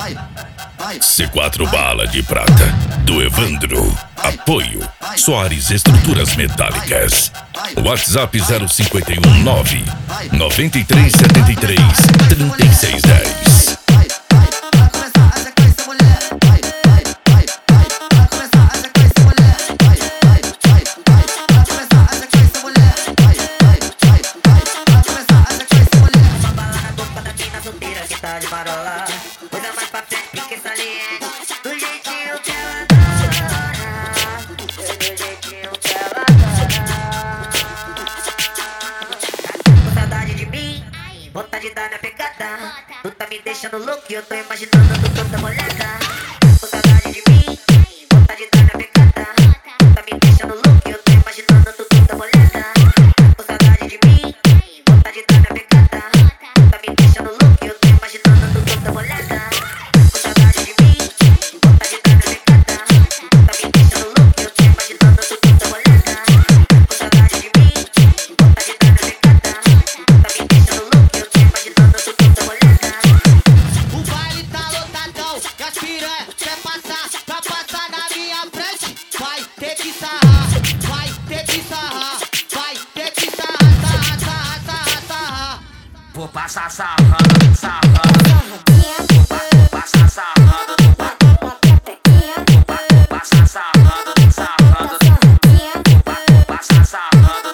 C4 Bala de Prata, do Evandro. Apoio Soares Estruturas Metálicas. WhatsApp 051 9 9373 3610. De marola, coisa mais pra frente que saliente. Do jeitinho que ela adora, do jeitinho que ela adora. Tá com saudade de mim, vontade de dar minha pegada. Tu tá me deixando louco e eu tô imaginando tu toda molhada. Tá com saudade de mim, vontade de dar minha pegada. Tu tá me deixando louco e eu tô imaginando tu toda molhada. Tá com saudade de mim, vontade de dar minha pegada. Tu tá me deixando louco e eu tô imaginando tu toda molhada. Com saudade de mim, vontade de dar minha pegada. Tu tá me deixando louco e eu tô imaginando tu toda molhada. Com saudade de mim, vontade de dar minha pegada. Tu tá me deixando louco e eu tô imaginando tu toda molhada. O baile tá lotadão e as piranha quer passar pra passar na minha frente. Vai ter que sarrar, vai ter que sarrar, vai ter que sarrar, sarrar, sarrar, sarrar, sarrar. Vou passar sarrando, sarrando. Vou passar sarrando, vou passar sarrando, sarrando. Vou passar sarrando,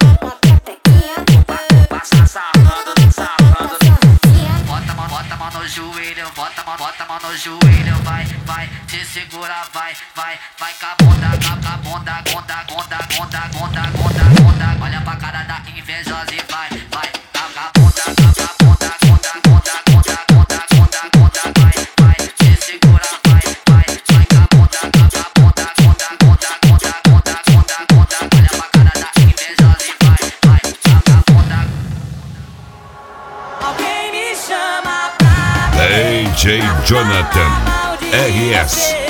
vou passar sarrando, sarrando. Bota a mão no joelho, bota a mão no joelho. Vai, vai, se segura, vai, vai, vai com a bunda, gonda, gonda, gonda, gonda, gonda, gonda, gonda. Olha pra cara da invejosa e vai, vai. DJ Jonathan RS